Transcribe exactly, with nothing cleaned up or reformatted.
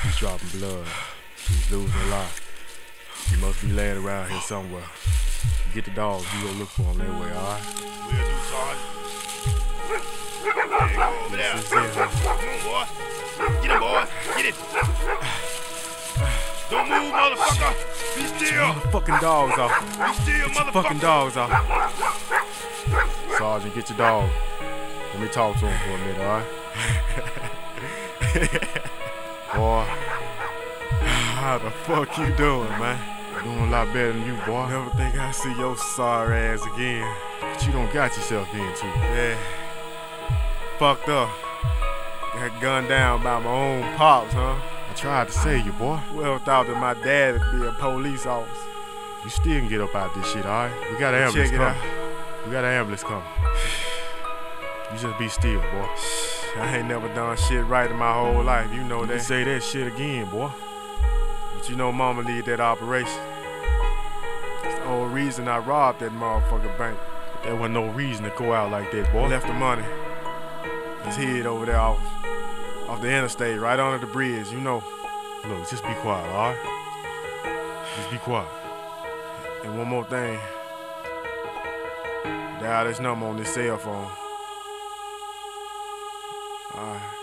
He's dropping blood. He's losing a lot. He must be laying around here somewhere. You get the dogs, you go look for him that way, alright? We'll do, Sergeant. There you go, over there. This is it, huh? Come on, boy. Get him, boy. Get it. Don't move, motherfucker. Be still. Motherfucking dogs off. Be still, Get your motherfucker. fucking dogs off. Sergeant, get your dog. Let me talk to him for a minute, alright? Boy, how the fuck you doing, man? Doing a lot better than you, boy. Never think I'd see your sorry ass again. But you don't got yourself into. Yeah. Fucked up. Got gunned down by my own pops, huh? I tried to save you, boy. Well thought that my dad would be a police officer. You still can get up out this shit, alright? We got an ambulance Check it coming. We got an ambulance coming. You just be still, boy. I ain't never done shit right in my whole life, you know that. You say that shit again, boy. But you know mama lead that operation. That's the whole reason I robbed that motherfucking bank. But there wasn't no reason to go out like that, boy. Left the money. His head over there off, off the interstate, right under the bridge, you know. Look, just be quiet, alright? Just be quiet. And one more thing. Dial this number on this cell phone. Alright.